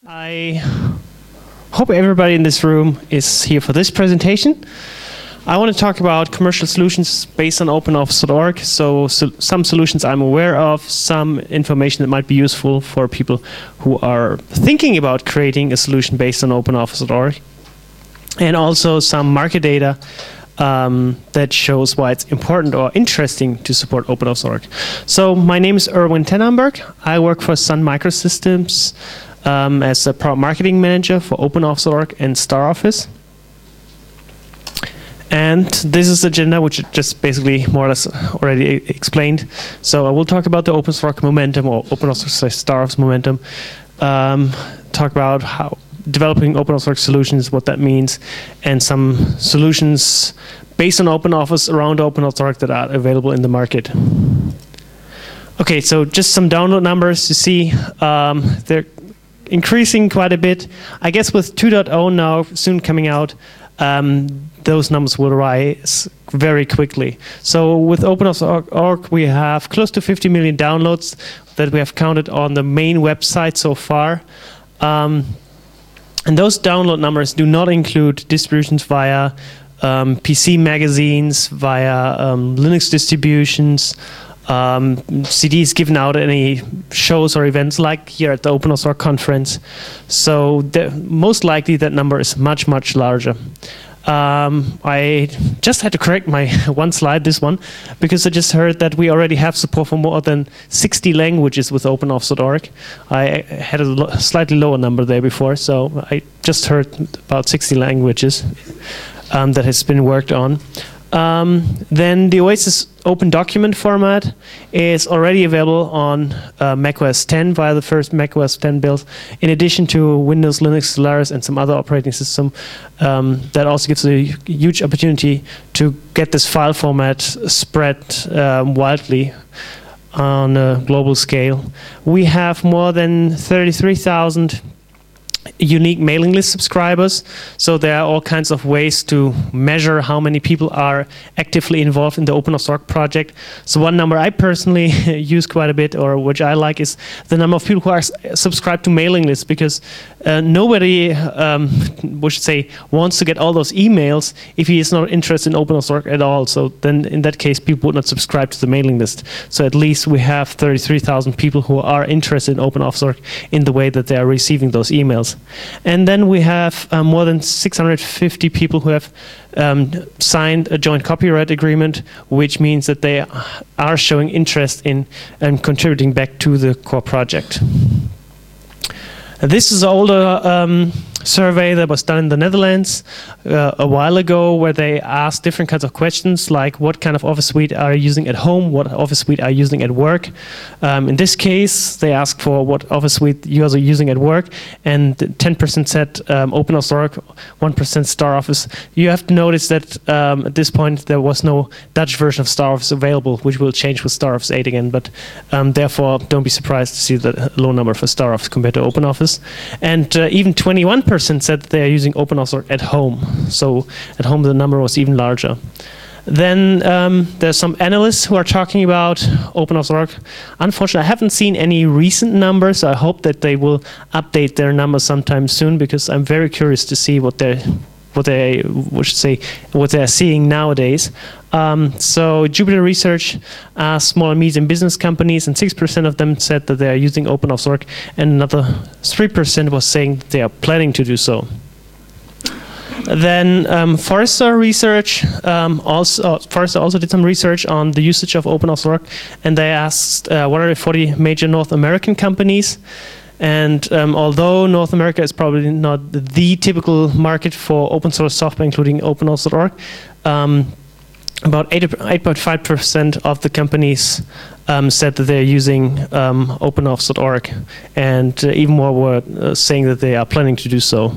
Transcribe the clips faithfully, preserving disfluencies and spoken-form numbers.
I hope everybody in this room is here for this presentation. I want to talk about commercial solutions based on OpenOffice dot org. So, so some solutions I'm aware of, some information that might be useful for people who are thinking about creating a solution based on OpenOffice dot org. And also some market data um, that shows why it's important or interesting to support OpenOffice dot org. So my name is Erwin Tenenberg. I work for Sun Microsystems um, as a product marketing manager for OpenOffice dot org and StarOffice. And this is the agenda, which I just basically more or less already explained. So I will talk about the OpenOffice dot org momentum or OpenOffice slash StarOffice momentum. Um, talk about how developing OpenOffice dot org solutions, what that means, and some solutions based on OpenOffice around OpenOffice dot org that are available in the market. Okay, so just some download numbers. You see, um, they're increasing quite a bit. I guess with two point oh now soon coming out, um, those numbers will rise very quickly. So with OpenOffice dot org, we have close to fifty million downloads that we have counted on the main website so far. Um, and those download numbers do not include distributions via um, P C magazines, via um, Linux distributions, um, C Ds given out at any shows or events like here at the OpenOffice dot org conference. So the, most likely that number is much, much larger. Um, I just had to correct my one slide, this one, because I just heard that we already have support for more than sixty languages with OpenOffice dot org. I had a lo slightly lower number there before, so I just heard about sixty languages um, that has been worked on. Um, then the Oasis Open Document format is already available on uh, macOS ten via the first macOS ten build, in addition to Windows, Linux, Solaris, and some other operating system. Um, that also gives a huge opportunity to get this file format spread um, widely on a global scale. We have more than thirty-three thousand unique mailing list subscribers, so there are all kinds of ways to measure how many people are actively involved in the OpenOffice dot org project. So one number I personally use quite a bit, or which I like, is the number of people who are subscribed to mailing lists, because uh, nobody, um, we should say, wants to get all those emails if he is not interested in OpenOffice dot org at all. So then in that case, people would not subscribe to the mailing list. So at least we have thirty-three thousand people who are interested in OpenOffice dot org in the way that they are receiving those emails. And then we have uh, more than six hundred fifty people who have um, signed a joint copyright agreement, which means that they are showing interest in um, contributing back to the core project. This is an older um, survey that was done in the Netherlands uh, a while ago, where they asked different kinds of questions, like what kind of Office suite are you using at home, what Office suite are you using at work. Um, in this case, they asked for what Office suite you are using at work, and ten percent said um, OpenOffice dot org, one percent StarOffice. You have to notice that um, at this point there was no Dutch version of StarOffice available, which will change with StarOffice eight again, but um, therefore don't be surprised to see the low number for StarOffice compared to OpenOffice. And uh, even twenty-one percent said that they are using OpenOffice dot org at home. So at home the number was even larger. Then um, there's some analysts who are talking about OpenOffice dot org. Unfortunately, I haven't seen any recent numbers. I hope that they will update their numbers sometime soon, because I'm very curious to see what they're what they we should say what they're seeing nowadays. Um, so Jupiter Research asked small and medium business companies, and six percent of them said that they are using OpenOffice dot org, and another three percent was saying that they are planning to do so. Then um, Forrester Research um, also Forrester also did some research on the usage of OpenOffice dot org, and they asked uh, what are the forty major North American companies. And um, although North America is probably not the typical market for open source software, including OpenOffice dot org, um, about eight point five percent of the companies um, said that they're using um, OpenOffice dot org, and uh, even more were uh, saying that they are planning to do so.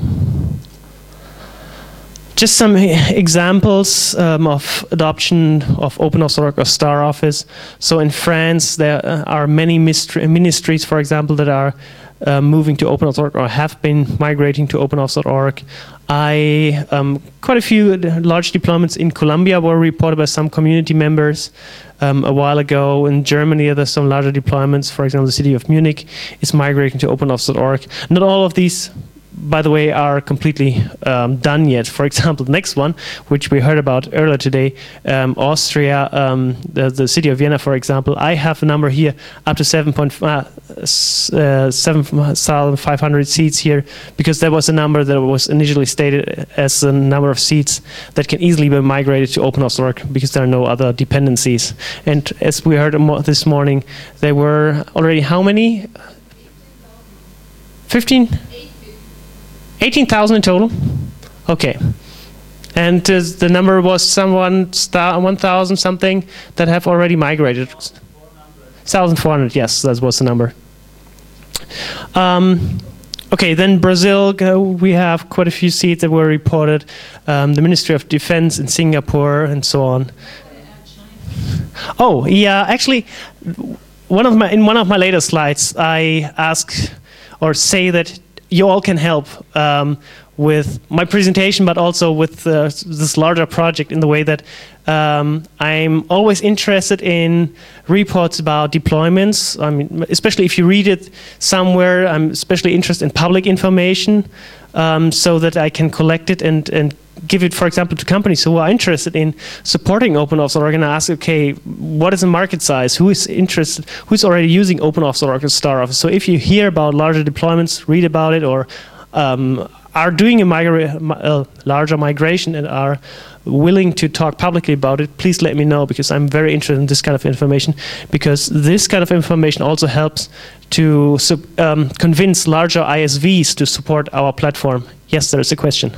Just some examples um, of adoption of OpenOffice dot org or StarOffice. So in France, there are many ministries, for example, that are uh, moving to OpenOffice dot org or have been migrating to OpenOffice dot org. I um, quite a few large deployments in Colombia were reported by some community members um, a while ago. In Germany, there's some larger deployments. For example, the city of Munich is migrating to OpenOffice dot org. Not all of these, by the way, are completely um, done yet. For example, the next one, which we heard about earlier today, um, Austria, um, the, the city of Vienna, for example, I have a number here up to seven thousand five hundred seats here, because that was a number that was initially stated as a number of seats that can easily be migrated to OpenOffice dot org because there are no other dependencies. And as we heard this morning, there were already how many? fifteen? eighteen thousand in total? Okay. And uh, the number was someone, one thousand something that have already migrated. one thousand four hundred, yes, that was the number. Um, okay, then Brazil, uh, we have quite a few seats that were reported. Um, the Ministry of Defense in Singapore and so on. Oh, yeah, actually, one of my, in one of my later slides, I ask or say that you all can help um, with my presentation, but also with uh, this larger project in the way that um, I'm always interested in reports about deployments. I mean, especially if you read it somewhere, I'm especially interested in public information um, so that I can collect it and, and give it, for example, to companies who are interested in supporting OpenOffice dot org and ask, okay, what is the market size? Who is interested? Who's already using OpenOffice dot org or StarOffice? So if you hear about larger deployments, read about it, or um, are doing a migra uh, larger migration and are willing to talk publicly about it, please let me know, because I'm very interested in this kind of information, because this kind of information also helps to um, convince larger I S Vs to support our platform. Yes, there is a question.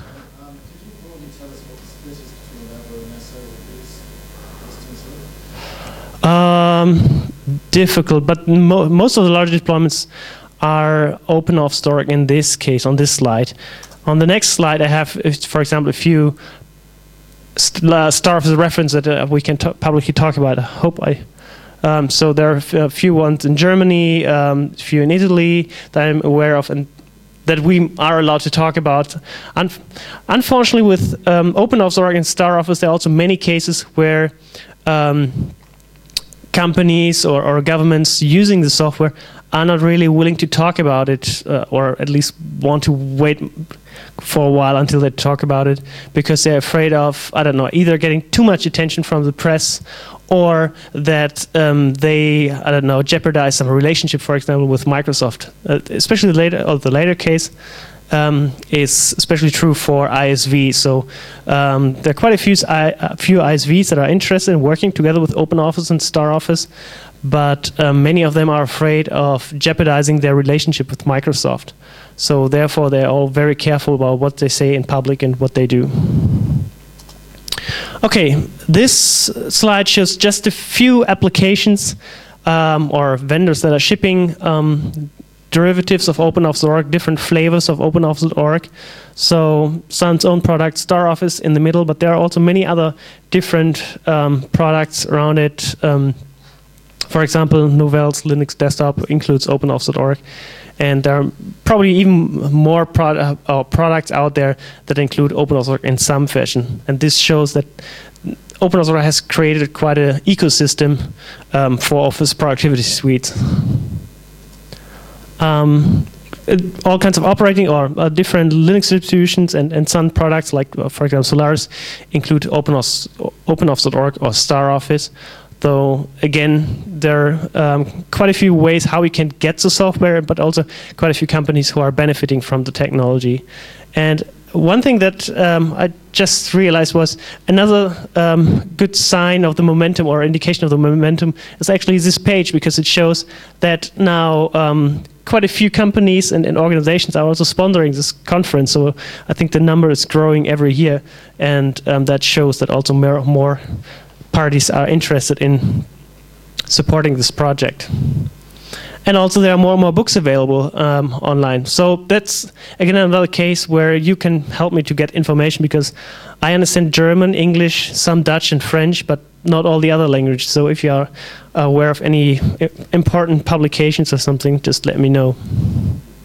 Um, difficult, but mo most of the large deployments are OpenOffice dot org in this case, on this slide. On the next slide, I have, for example, a few st uh, StarOffice reference that uh, we can publicly talk about. I hope I. Um, so there are a few ones in Germany, um, a few in Italy that I'm aware of, and that we are allowed to talk about. Un unfortunately, with um, OpenOffice dot org and StarOffice, there are also many cases where um, companies or, or governments using the software are not really willing to talk about it, uh, or at least want to wait for a while until they talk about it, because they're afraid of, I don't know, either getting too much attention from the press, or that um, they, I don't know, jeopardize some relationship, for example, with Microsoft. Uh, especially the later, or the later case um, is especially true for I S V. So um, there are quite a few, a few I S Vs that are interested in working together with OpenOffice and StarOffice, but um, many of them are afraid of jeopardizing their relationship with Microsoft. So therefore, they're all very careful about what they say in public and what they do. Okay, this slide shows just a few applications um, or vendors that are shipping um, derivatives of OpenOffice dot org, different flavors of OpenOffice dot org. So Sun's own product, StarOffice in the middle, but there are also many other different um, products around it. Um, for example, Novell's Linux Desktop includes OpenOffice dot org. And there are probably even more pro uh, products out there that include OpenOffice dot org in some fashion. And this shows that OpenOffice dot org has created quite an ecosystem um, for Office productivity suites. Um, it, all kinds of operating or uh, different Linux distributions and, and Sun products, like, uh, for example, Solaris, include OpenOffice dot org or StarOffice. Though, again, there are um, quite a few ways how we can get the software, but also quite a few companies who are benefiting from the technology. And one thing that um, I just realized was another um, good sign of the momentum or indication of the momentum is actually this page, because it shows that now um, quite a few companies and, and organizations are also sponsoring this conference. So I think the number is growing every year, and um, that shows that also more, more parties are interested in supporting this project. And also there are more and more books available um, online. So that's, again, another case where you can help me to get information, because I understand German, English, some Dutch and French, but not all the other languages. So if you are aware of any important publications or something, just let me know.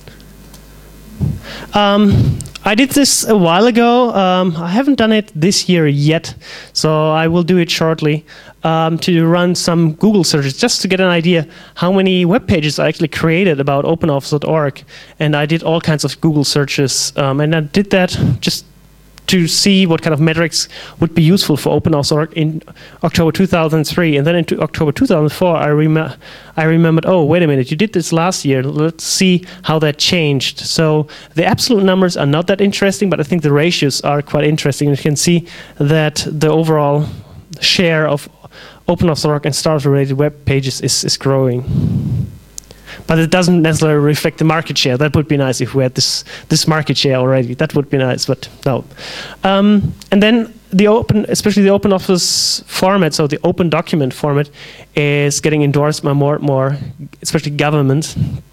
Um, I did this a while ago. Um, I haven't done it this year yet, so I will do it shortly. Um, to run some Google searches just to get an idea how many web pages I actually created about OpenOffice dot org. And I did all kinds of Google searches, um, and I did that just to see what kind of metrics would be useful for OpenOffice dot org in October two thousand three. And then in October two thousand four, I, rem I remembered, oh, wait a minute, you did this last year. Let's see how that changed. So the absolute numbers are not that interesting, but I think the ratios are quite interesting. You can see that the overall share of OpenOffice dot org and Stars-related web pages is, is growing. But it doesn't necessarily reflect the market share. That would be nice if we had this this market share already. That would be nice, but no. Um, and then the open, especially the OpenOffice format, so the open document format, is getting endorsed by more and more, especially governments.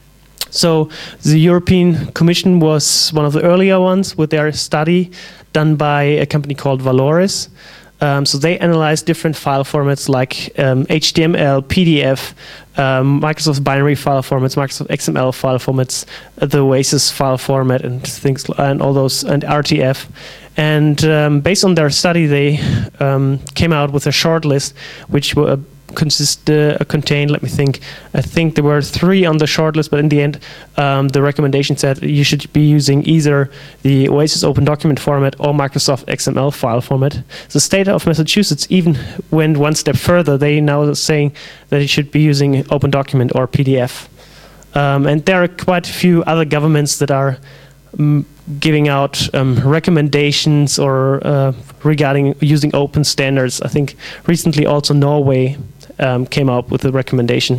So the European Commission was one of the earlier ones with their study done by a company called Valoris. Um, so they analyze different file formats like um, H T M L, P D F, um, Microsoft binary file formats, Microsoft X M L file formats, uh, the Oasis file format, and things, and all those, and R T F. And um, based on their study, they um, came out with a short list, which were consist uh, contained. Let me think. I think there were three on the short list, but in the end, um, the recommendation said you should be using either the Oasis Open Document format or Microsoft X M L file format. The state of Massachusetts even went one step further. They now are saying that you should be using Open Document or P D F. Um, and there are quite a few other governments that are um, giving out um, recommendations or uh, regarding using open standards. I think recently also Norway Um, came up with a recommendation.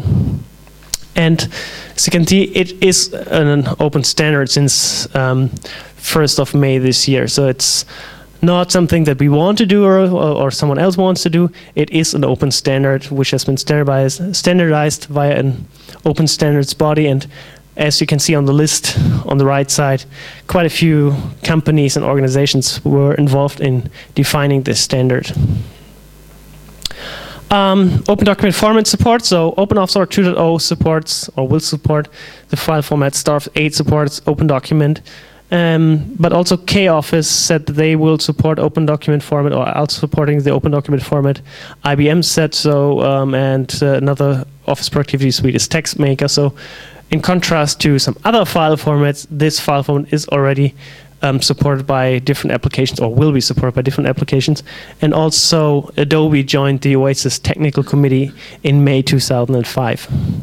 And as you can see, it is an open standard since um, first of May this year. So it's not something that we want to do or, or, or someone else wants to do. It is an open standard which has been standardized, standardized via an open standards body. And as you can see on the list on the right side, quite a few companies and organizations were involved in defining this standard. Um, open document format support, so OpenOffice dot org two point oh supports or will support the file format. Stars eight supports Open Document, um, but also K-Office said that they will support Open Document format or are supporting the Open Document format. I B M said so, um, and uh, another Office Productivity Suite is TextMaker. So in contrast to some other file formats, this file format is already Um, supported by different applications, or will be supported by different applications. And also Adobe joined the Oasis Technical Committee in May two thousand five.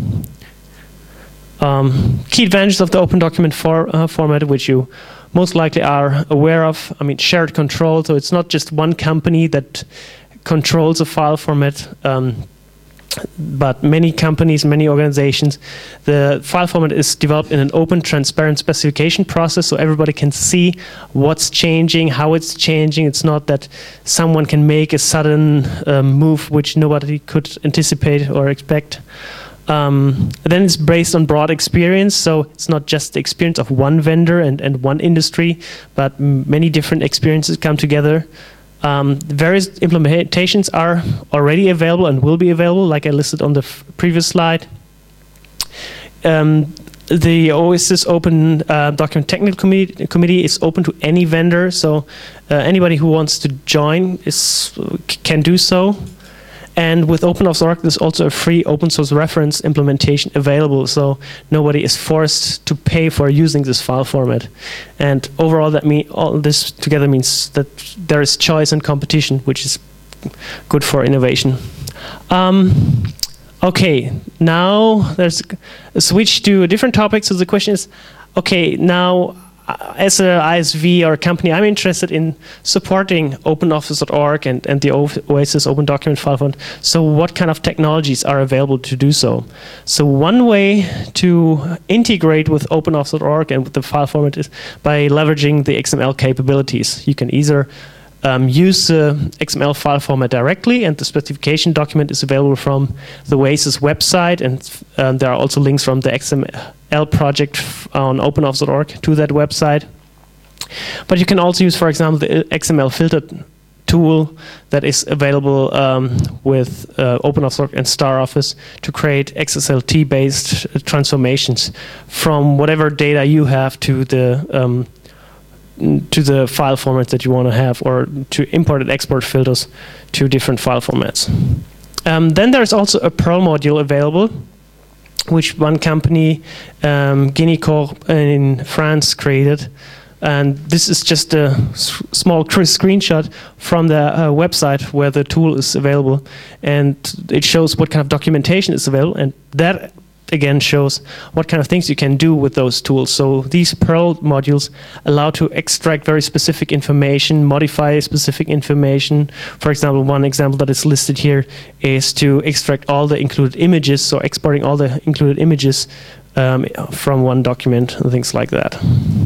Um, key advantages of the Open Document for, uh, format, which you most likely are aware of. I mean, shared control, so it's not just one company that controls a file format, um, but many companies, many organizations. The file format is developed in an open, transparent specification process, so everybody can see what's changing, how it's changing. It's not that someone can make a sudden um, move which nobody could anticipate or expect. Um, then it's based on broad experience, so it's not just the experience of one vendor and, and one industry, but many different experiences come together. Um, various implementations are already available and will be available, like I listed on the f previous slide. Um, the Oasis Open uh, Document Technical Committee, committee is open to any vendor, so uh, anybody who wants to join is can do so. And with OpenOffice dot org, there's also a free open source reference implementation available, so nobody is forced to pay for using this file format. And overall, that mean all this together means that there is choice and competition, which is good for innovation. Um, okay, now there's a switch to a different topic. So the question is, okay, now as an I S V or a company, I'm interested in supporting OpenOffice dot org and, and the Oasis Open Document file format. So what kind of technologies are available to do so? So one way to integrate with OpenOffice dot org and with the file format is by leveraging the X M L capabilities. You can either um, use the X M L file format directly, and the specification document is available from the Oasis website, and um, there are also links from the X M L project on OpenOffice dot org to that website. But you can also use, for example, the X M L filter tool that is available um, with uh, OpenOffice and StarOffice to create X S L T-based transformations from whatever data you have to the um, to the file formats that you want to have, or to import and export filters to different file formats. Um, then there's also a Perl module available, which one company, um, Guinecorp in France, created. And this is just a small screenshot from the uh, website where the tool is available. And it shows what kind of documentation is available. And that, again, shows what kind of things you can do with those tools. So these Perl modules allow to extract very specific information, modify specific information. For example, one example that is listed here is to extract all the included images, so exporting all the included images um, from one document and things like that.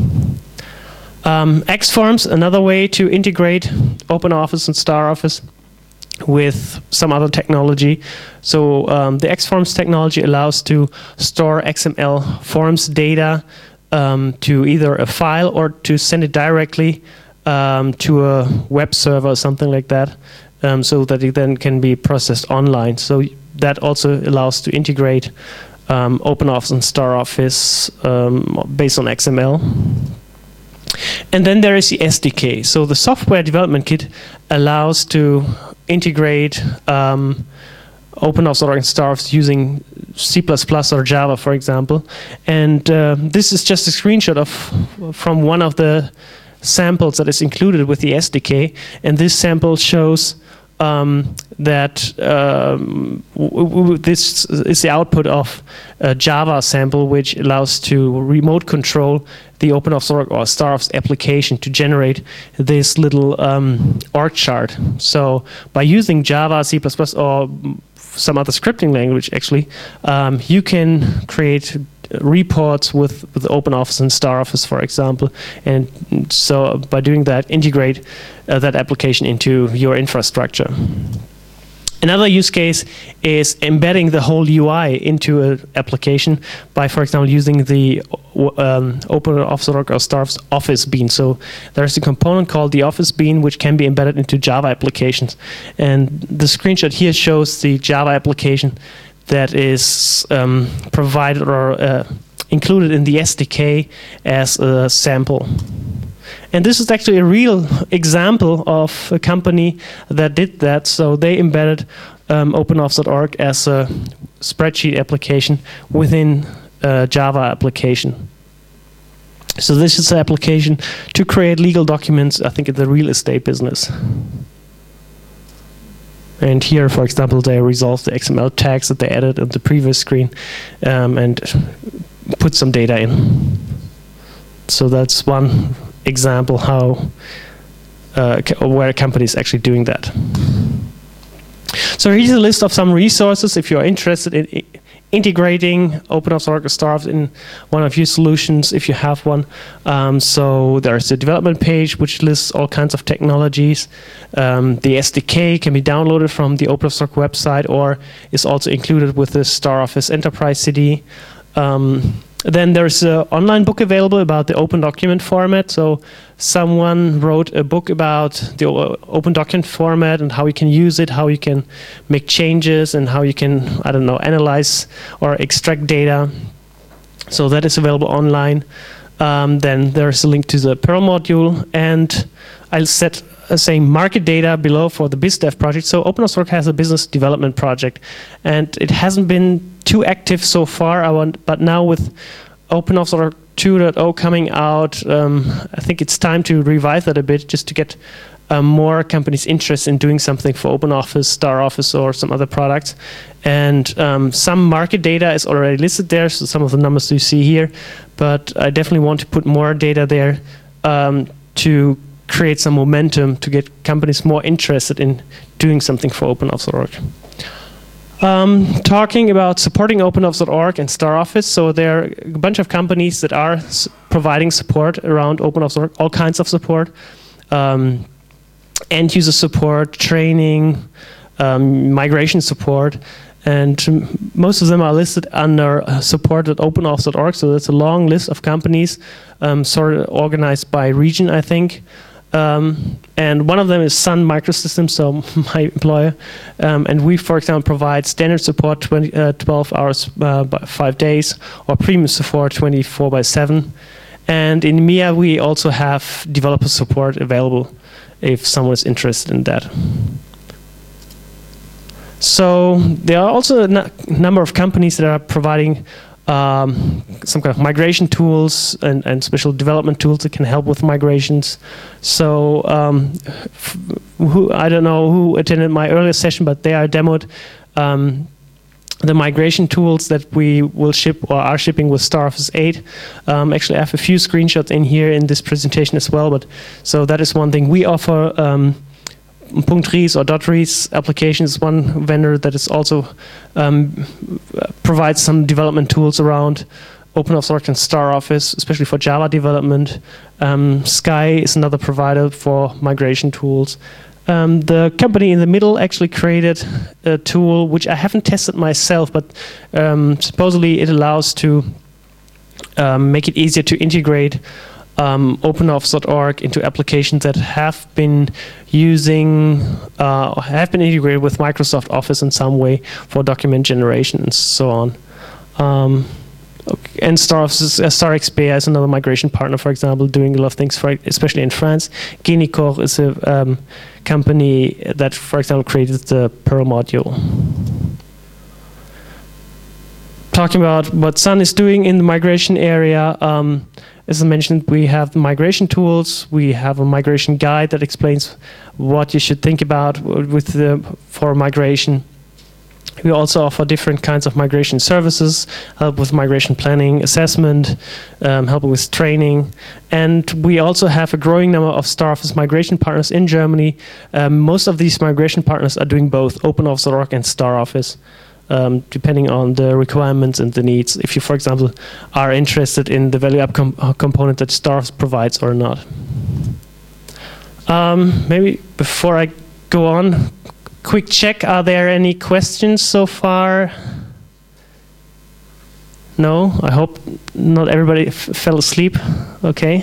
Um, Xforms, another way to integrate OpenOffice and StarOffice with some other technology. So um, the Xforms technology allows to store X M L forms data um, to either a file or to send it directly um, to a web server or something like that, um, so that it then can be processed online. So that also allows to integrate um, OpenOffice and StarOffice um, based on X M L. And then there is the S D K. So the software development kit allows to integrate um, OpenOffice and StarOffice using C plus plus or Java, for example. And uh, this is just a screenshot of from one of the samples that is included with the S D K. And this sample shows um, that um, w w this is the output of a Java sample, which allows to remote control the OpenOffice or StarOffice application to generate this little um, org chart. So by using Java, C plus plus, or some other scripting language, actually, um, you can create reports with, with OpenOffice and StarOffice, for example. And so by doing that, integrate uh, that application into your infrastructure. Another use case is embedding the whole U I into an application by, for example, using the um, OpenOffice or StarOffice Office Bean. So there's a component called the Office Bean, which can be embedded into Java applications. And the screenshot here shows the Java application that is um, provided or uh, included in the S D K as a sample. And this is actually a real example of a company that did that. So they embedded um, OpenOffice dot org as a spreadsheet application within a Java application. So this is an application to create legal documents, I think, in the real estate business. And here, for example, they resolved the X M L tags that they added on the previous screen um, and put some data in. So that's one example how uh, where a company is actually doing that. So here's a list of some resources if you are interested in integrating OpenOffice or StarOffice in one of your solutions, if you have one. Um, so there's a development page which lists all kinds of technologies. Um, the S D K can be downloaded from the OpenOffice website or is also included with the StarOffice Enterprise C D. Um, Then there's an online book available about the open document format. So someone wrote a book about the open document format and how you can use it, how you can make changes, and how you can, I don't know, analyze or extract data. So that is available online. Um, then there's a link to the Perl module, and I'll set uh, saying market data below for the BizDev project. So OpenOffice has a business development project, and it hasn't been too active so far. I want, but now with OpenOffice two point oh coming out, um, I think it's time to revive that a bit, just to get uh, more companies interested in doing something for OpenOffice, StarOffice, or some other products. And um, some market data is already listed there, so some of the numbers you see here. But I definitely want to put more data there um, to create some momentum to get companies more interested in doing something for OpenOffice dot org. Um, talking about supporting OpenOffice dot org and StarOffice, so there are a bunch of companies that are s providing support around OpenOffice dot org, all kinds of support, um, end user support, training, um, migration support, and most of them are listed under uh, support at OpenOffice dot org. So that's a long list of companies, um, sort of organized by region, I think. Um, and one of them is Sun Microsystems, so my employer. Um, and we, for example, provide standard support twenty, uh, twelve hours uh, by five days, or premium support twenty-four by seven. And in E M E A, we also have developer support available if someone is interested in that. So there are also a n number of companies that are providing um, some kind of migration tools and, and special development tools that can help with migrations. So um, f who, I don't know who attended my earlier session, but they are demoed um, the migration tools that we will ship or are shipping with StarOffice eight. Um, actually, I have a few screenshots in here in this presentation as well. But so that is one thing we offer. Um, .res or .res applications is one vendor that is also um, provides some development tools around OpenOffice and StarOffice, especially for Java development. Um, Sky is another provider for migration tools. Um, the company in the middle actually created a tool which I haven't tested myself, but um, supposedly it allows to um, make it easier to integrate Um, OpenOffice dot org into applications that have been using, uh, have been integrated with Microsoft Office in some way for document generation and so on. Um, okay. And StarOffice, uh, StarXP is another migration partner, for example, doing a lot of things, for, especially in France. Genicor is a um, company that, for example, created the Perl module. Talking about what Sun is doing in the migration area, um, as I mentioned, we have the migration tools. We have a migration guide that explains what you should think about with the, for migration. We also offer different kinds of migration services, help with migration planning, assessment, um, help with training. And we also have a growing number of StarOffice migration partners in Germany. Um, most of these migration partners are doing both OpenOffice dot org and StarOffice. Um, depending on the requirements and the needs, if you, for example, are interested in the value app com component that StarOffice provides or not. Um, maybe before I go on, quick check, are there any questions so far? No? I hope not everybody f fell asleep. Okay.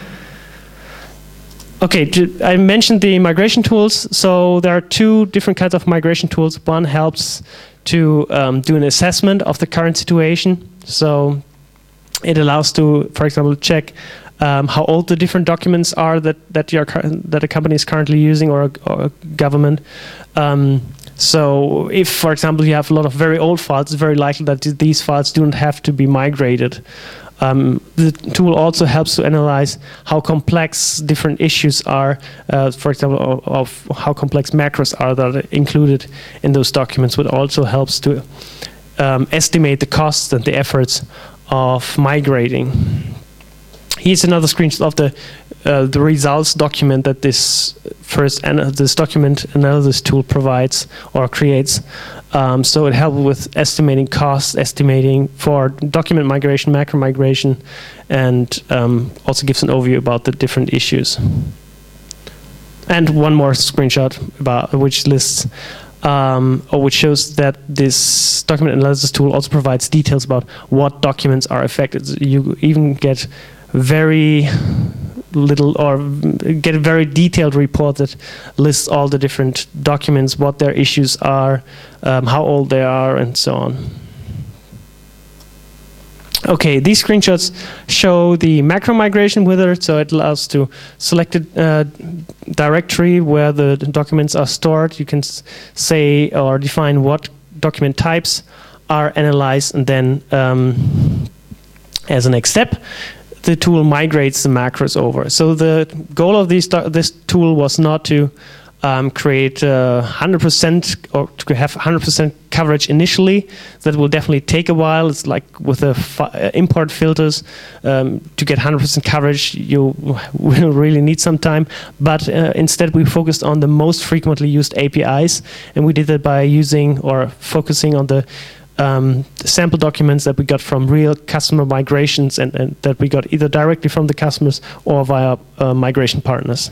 Okay, I mentioned the migration tools. So there are two different kinds of migration tools. One helps to um, do an assessment of the current situation. So it allows to, for example, check um, how old the different documents are that that your that a company is currently using, or a, or a government. Um, so if, for example, you have a lot of very old files, it's very likely that th these files don't have to be migrated. Um, the tool also helps to analyze how complex different issues are, uh, for example, of, of how complex macros are that are included in those documents, which also helps to um, estimate the costs and the efforts of migrating. Here's another screenshot of the uh, the results document that this first and this document analysis tool provides or creates. Um, so it helps with estimating costs, estimating for document migration, macro migration, and um, also gives an overview about the different issues. And one more screenshot about which lists um, or which shows that this document analysis tool also provides details about what documents are affected. You even get very little or get a very detailed report that lists all the different documents, what their issues are, um, how old they are, and so on. Okay, these screenshots show the macro migration wizard, so it allows to select a uh, directory where the documents are stored. You can s say or define what document types are analyzed, and then um, as a next step, the tool migrates the macros over. So the goal of these this tool was not to um, create one hundred percent or to have one hundred percent coverage initially. That will definitely take a while. It's like with the fi import filters. Um, to get one hundred percent coverage, you will really need some time. But uh, instead, we focused on the most frequently used A P Is, and we did that by using or focusing on the Um, the sample documents that we got from real customer migrations, and, and that we got either directly from the customers or via uh, migration partners.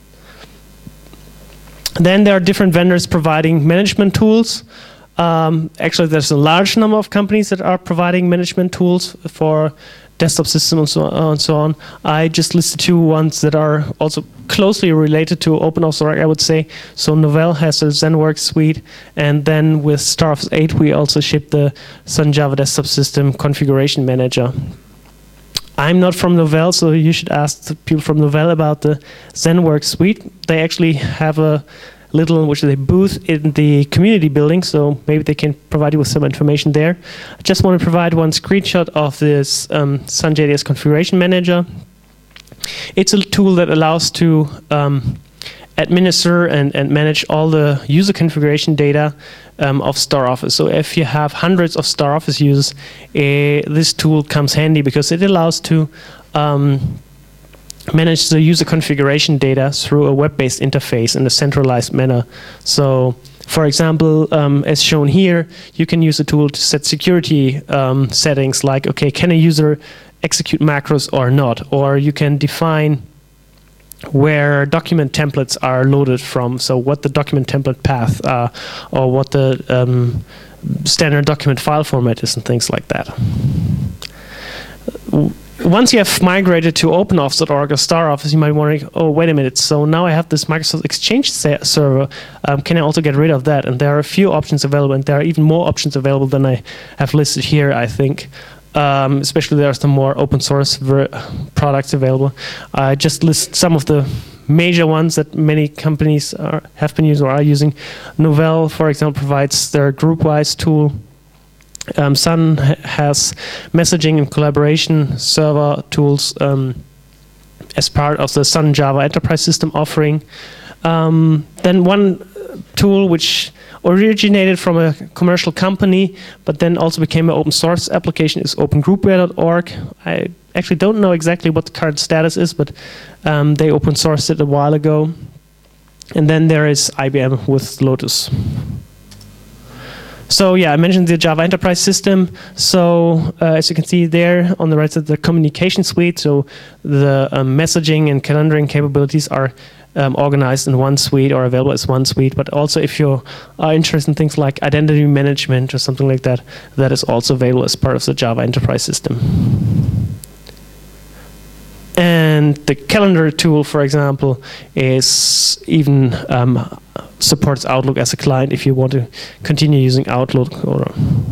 Then there are different vendors providing management tools. Um, actually, there's a large number of companies that are providing management tools for desktop system and so on, and so on. I just listed two ones that are also closely related to OpenOffice, I would say. So Novell has a ZenWorks suite, and then with StarOffice eight we also ship the Sun Java Desktop System Configuration Manager. I'm not from Novell, so you should ask the people from Novell about the ZenWorks suite. They actually have a little, which is a booth in the community building, so maybe they can provide you with some information there. I just want to provide one screenshot of this um, Sun J D S Configuration Manager. It's a tool that allows to um, administer and, and manage all the user configuration data um, of StarOffice. So if you have hundreds of StarOffice users, uh, this tool comes handy because it allows to um, manage the user configuration data through a web-based interface in a centralized manner. So, for example, um, as shown here, you can use a tool to set security um, settings like, okay, can a user execute macros or not? Or you can define where document templates are loaded from, so what the document template path uh, or what the um, standard document file format is and things like that. Once you have migrated to OpenOffice dot org or StarOffice, you might wonder, oh, wait a minute, so now I have this Microsoft Exchange server, um, can I also get rid of that? And there are a few options available, and there are even more options available than I have listed here, I think. Um, especially there are some more open source ver products available. I just list some of the major ones that many companies are, have been using or are using. Novell, for example, provides their GroupWise tool. Um, Sun ha has messaging and collaboration server tools um, as part of the Sun Java Enterprise System offering. Um, then one tool which originated from a commercial company, but then also became an open source application is open groupware dot org. I actually don't know exactly what the current status is, but um, they open sourced it a while ago. And then there is I B M with Lotus. So yeah, I mentioned the Java Enterprise System. So uh, as you can see there on the right side, the communication suite, so the um, messaging and calendaring capabilities are Um, organized in one suite or available as one suite, but also if you are interested in things like identity management or something like that, that is also available as part of the Java Enterprise System. And the calendar tool, for example, is even um, supports Outlook as a client if you want to continue using Outlook. Or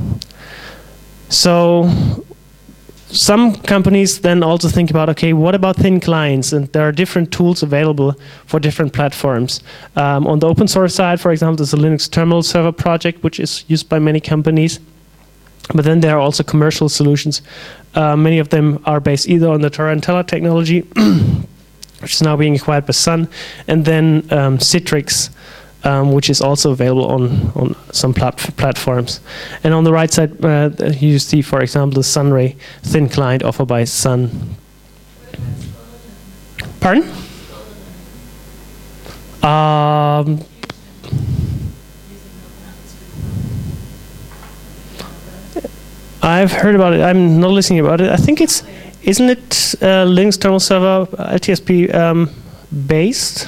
so some companies then also think about, okay, what about thin clients? And there are different tools available for different platforms. Um, on the open source side, for example, there's a Linux terminal server project, which is used by many companies. But then there are also commercial solutions. Uh, many of them are based either on the Tarantella technology, which is now being acquired by Sun, and then um, Citrix, Um, which is also available on, on some plat platforms. And on the right side, uh, you see, for example, the Sunray thin client offered by Sun. Pardon? Um, I've heard about it. I'm not listening about it. I think it's, isn't it uh, Linux terminal server L T S P um, based?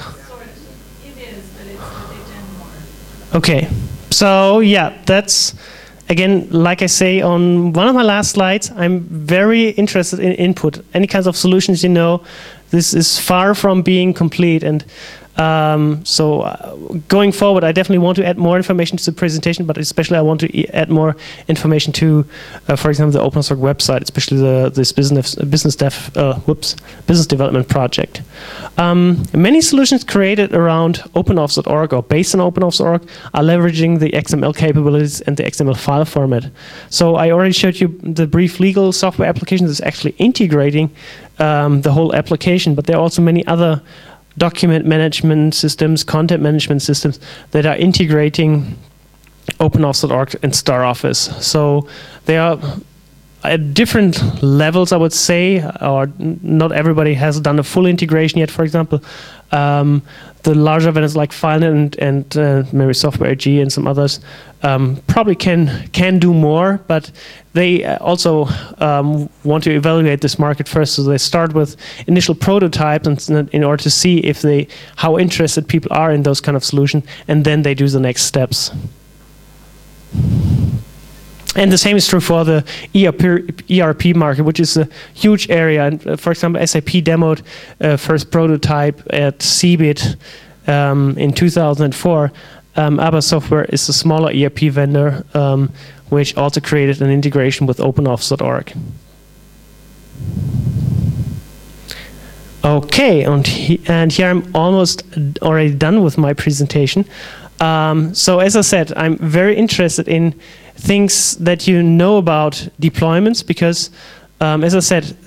Okay, so yeah, that's, again, like I say on one of my last slides, I'm very interested in input. Any kinds of solutions, you know, this is far from being complete. And um, so uh, going forward, I definitely want to add more information to the presentation, but especially I want to e add more information to, uh, for example, the OpenOffice website, especially the, this business, business, dev, uh, whoops, business development project. Um, many solutions created around OpenOffice dot org or based on OpenOffice dot org are leveraging the X M L capabilities and the X M L file format. So I already showed you the brief legal software application that's actually integrating um, the whole application, but there are also many other document management systems, content management systems that are integrating OpenOffice dot org and StarOffice. So they are at different levels, I would say, or not everybody has done a full integration yet, for example. Um, the larger vendors like FileNet and, and uh, maybe Software A G and some others um, probably can can do more, but they also um, want to evaluate this market first. So they start with initial prototypes and in order to see if they how interested people are in those kind of solutions, and then they do the next steps. And the same is true for the E R P, E R P market, which is a huge area. And uh, for example, S A P demoed uh, first prototype at C B I T um, in two thousand four. Um, ABBA Software is a smaller E R P vendor, um, which also created an integration with OpenOffice dot org. Okay, and, he, and here I'm almost already done with my presentation. Um, so as I said, I'm very interested in things that you know about deployments, because um, as I said,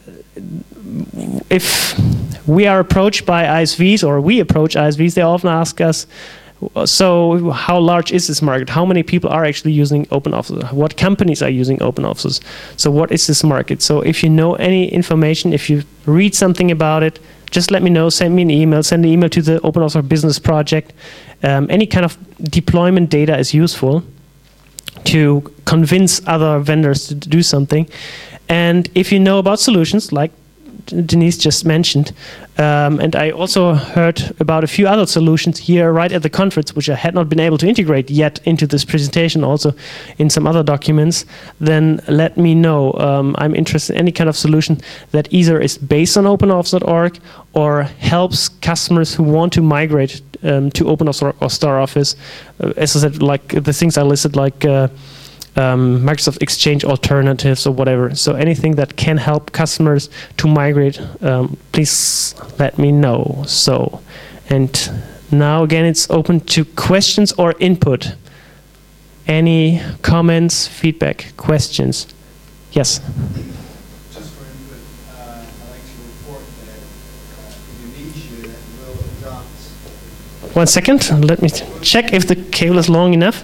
if we are approached by I S Vs, or we approach I S Vs, they often ask us, so how large is this market? How many people are actually using OpenOffice? What companies are using OpenOffice? So what is this market? So if you know any information, if you read something about it, just let me know, send me an email, send an email to the OpenOffice Business Project. Um, any kind of deployment data is useful to convince other vendors to do something. And if you know about solutions, like Denise just mentioned, um, and I also heard about a few other solutions here right at the conference, which I had not been able to integrate yet into this presentation, also in some other documents, then let me know. Um, I'm interested in any kind of solution that either is based on OpenOffice dot org or helps customers who want to migrate um, to OpenOffice or StarOffice. Uh, as I said, like the things I listed, like uh, Um, Microsoft Exchange alternatives or whatever. So anything that can help customers to migrate, um, please let me know. So, and now again, it's open to questions or input. Any comments, feedback, questions? Yes? Just for input, uh, I'd like to report that uh, Indonesia will adopt... One second, let me check if the cable is long enough.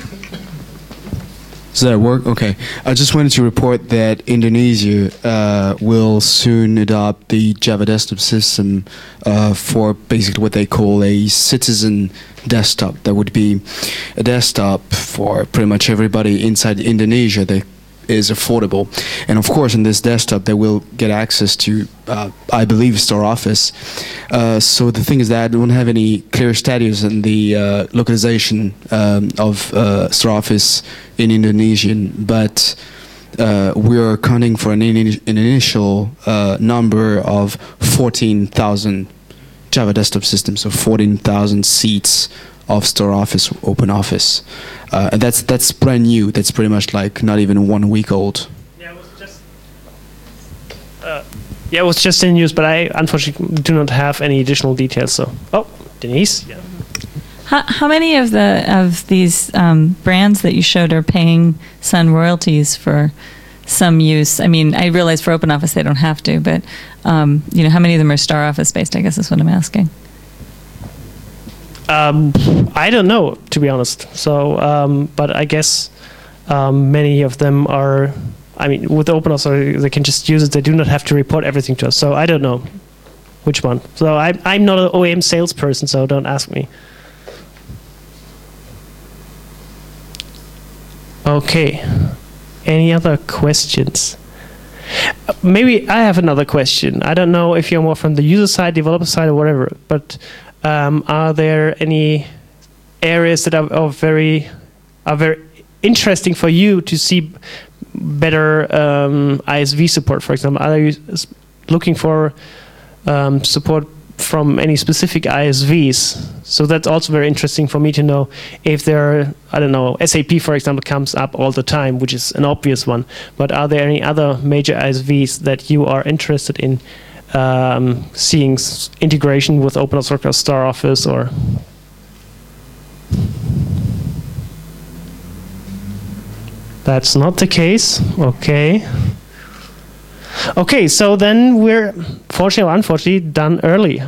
Does that work? Okay. I just wanted to report that Indonesia uh, will soon adopt the Java desktop system uh, for basically what they call a citizen desktop. That would be a desktop for pretty much everybody inside Indonesia that is affordable. And of course, in this desktop, they will get access to, uh, I believe, StarOffice. Uh, so the thing is that I don't have any clear status in the uh, localization um, of uh, StarOffice in Indonesian, but uh, we are accounting for an, in an initial uh, number of fourteen thousand Java desktop systems, so fourteen thousand seats of StarOffice OpenOffice. Uh, and that's that's brand new. That's pretty much like not even one week old. Yeah, it was just. Uh, yeah, it was just in use, but I unfortunately do not have any additional details. So, oh, Denise. Yeah. How, how many of the of these um, brands that you showed are paying Sun royalties for some use? I mean, I realize for OpenOffice they don't have to, but um, you know, how many of them are StarOffice based? I guess is what I'm asking. Um, I don't know, to be honest. So, um, but I guess um, many of them are. I mean, with OpenOffice, they can just use it. They do not have to report everything to us. So I don't know which one. So I'm I'm not an O E M salesperson, so don't ask me. Okay. Any other questions? Uh, maybe I have another question. I don't know if you're more from the user side, developer side, or whatever, but. Um, are there any areas that are, are very are very interesting for you to see better um, I S V support, for example? Are you looking for um, support from any specific I S Vs? So that's also very interesting for me to know if there are, I don't know, S A P, for example, comes up all the time, which is an obvious one. But are there any other major I S Vs that you are interested in Um, seeing s integration with OpenOffice or StarOffice, or that's not the case? Okay. Okay, so then we're fortunately or unfortunately done early.